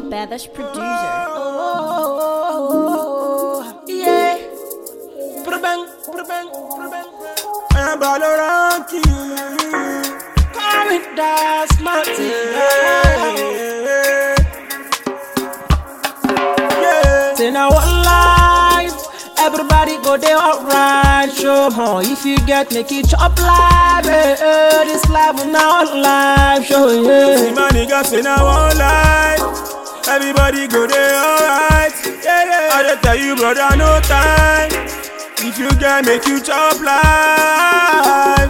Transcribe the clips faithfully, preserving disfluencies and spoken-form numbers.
Badass producer. Oh, yeah. Bang, bang, bang. I'm all around you. Come with that smarty. Yeah. Say now one life, everybody go there alright. Show huh? If you get make it chop live, eh, eh, this life will now live. Show yeah. See my nigga say now one life, everybody go there alright. Yeah, yeah. I just tell you brother no time. If you get make you chop life.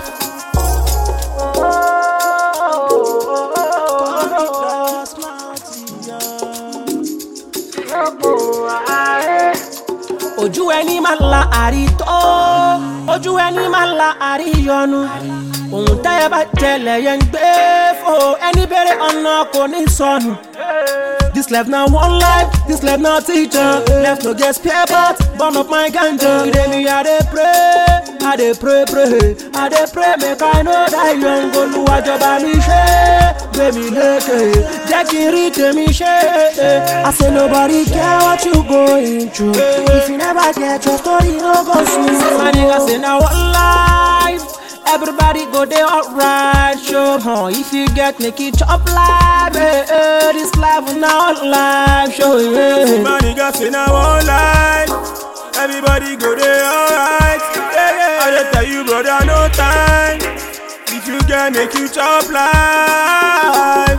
Ojú ẹni máa la àrítọ́, ojú ẹni máa la àríyọnu. Ohun tẹ́ ẹ bá jẹlẹ̀ yẹn ń gbé fò, ẹni bèrè ọ̀nà kò ní sọnù. This life now one life, this life now teacher. Left no get spare part, burn up my ganja. Today me I dey pray, I dey pray, pray. I dey pray make I know that young Olúwa jọba mi ṣe, gbé mi lékè, jẹ́ kí n rí tèmi ṣe. I say nobody care what you going through. If you never get your story, no go soon. My nigga say now one life, everybody go there alright. Show huh? If you get make it chop live, eh, eh, this life will now live. Show yeah. My nigga say now one life, everybody go there alright. Yeah, yeah. I just tell you brother no time. If you get make you chop life.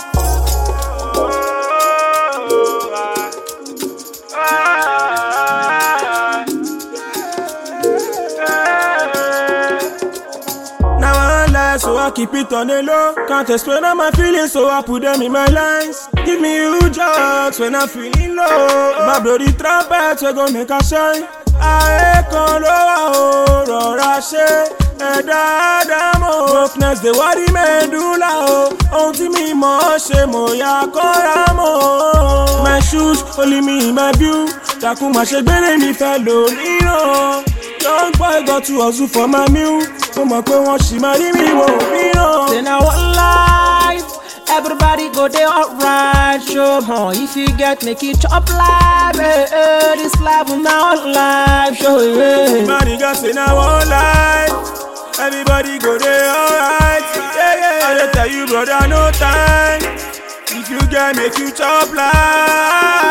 So I keep it on the low. Can't explain all my feelings, so I put them in my lines. Give me you jokes when I'm feeling low. My bloody trumpets we gon' make a shine. I can low, rọra ṣe ẹ̀dá àdámọ̀. Brokenness dey worry medulla o. Ohun tí mi mọ̀ ṣe mo yà kọ́ra mọ́. My shoes only me in my view. Takun má ṣe gbére mi fẹ́ lò níran. Young boy got to hustle for my meal. Come on, come on, she marry me, won't be no. Say now one life, everybody go there alright. Show huh? If you get make it chop live, eh, eh, this life will now live. Show yeah. My nigga say now one life, everybody go there alright. Yeah, yeah. I just tell you brother no time. If you get make you chop live.